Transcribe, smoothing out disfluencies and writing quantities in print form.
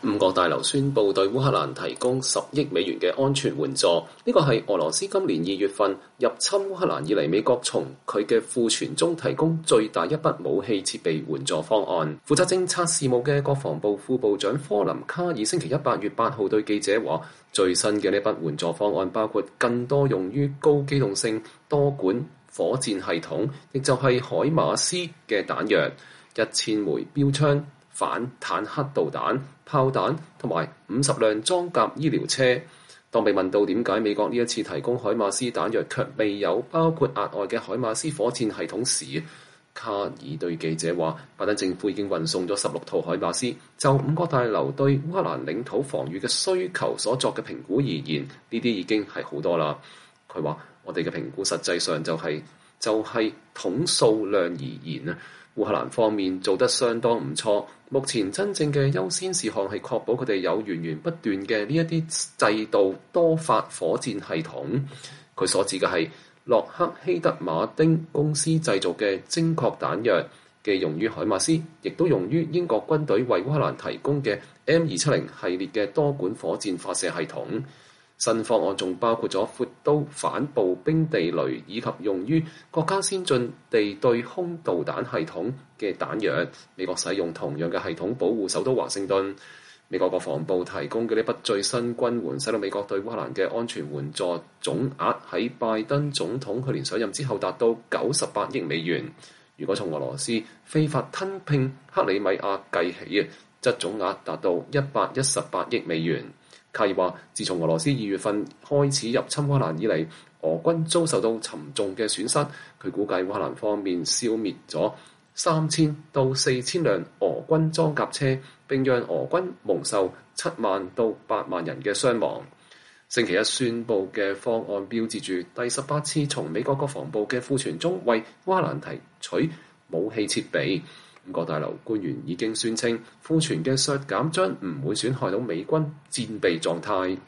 五角大樓宣布對烏克蘭提供10億美元嘅安全援助，呢個係俄羅斯今年2月份入侵烏克蘭以嚟，美國從佢嘅庫存中提供最大一筆武器設備援助方案。負責政策事務嘅國防部副部長科林卡爾星期一8月8號對記者話，最新嘅呢筆援助方案包括更多用於高機動性多管火箭系統，亦就係海馬斯嘅彈藥、1000枚標槍、反坦克導彈、炮彈同埋50輛裝甲醫療車。當被問到點解美國呢一次提供海馬斯彈藥卻未有包括額外嘅海馬斯火箭系統時，卡爾對記者話：拜登政府已經運送咗16套海馬斯。就五角大樓對烏克蘭領土防禦嘅需求所作嘅評估而言，呢啲已經係好多啦。佢話：我哋嘅評估實際上就係統數量而言啊。烏克蘭方面做得相當唔錯，目前真正嘅優先事項係確保佢哋有源源不斷嘅呢一啲制導多發火箭系統。佢所指嘅係洛克希德馬丁公司製造嘅精確彈藥，既用於海馬斯，亦都用於英國軍隊為烏克蘭提供嘅 M270系列嘅多管火箭發射系統。新方案仲包括咗闊刀反步兵地雷，以及用於國家先進地對空導彈系統嘅彈藥。美國使用同樣嘅系統保護首都華盛頓。美國國防部提供嘅呢筆最新軍援，使到美國對烏克蘭嘅安全援助總額喺拜登總統去年上任之後達到98億美元。如果從俄羅斯非法吞併克里米亞計起啊，則總額達到118億美元。卡爾話：自從俄羅斯2月份開始入侵烏克蘭以嚟，俄軍遭受到沉重嘅損失。佢估計烏克蘭方面消滅咗3000到4000輛俄軍裝甲車，並讓俄軍蒙受7萬到8萬人嘅傷亡。星期一宣布嘅方案標誌住第18次從美國國防部嘅庫存中為烏克蘭提取武器設備。五角大樓官員已經宣稱，庫存嘅削減將唔會損害到美軍戰備狀態。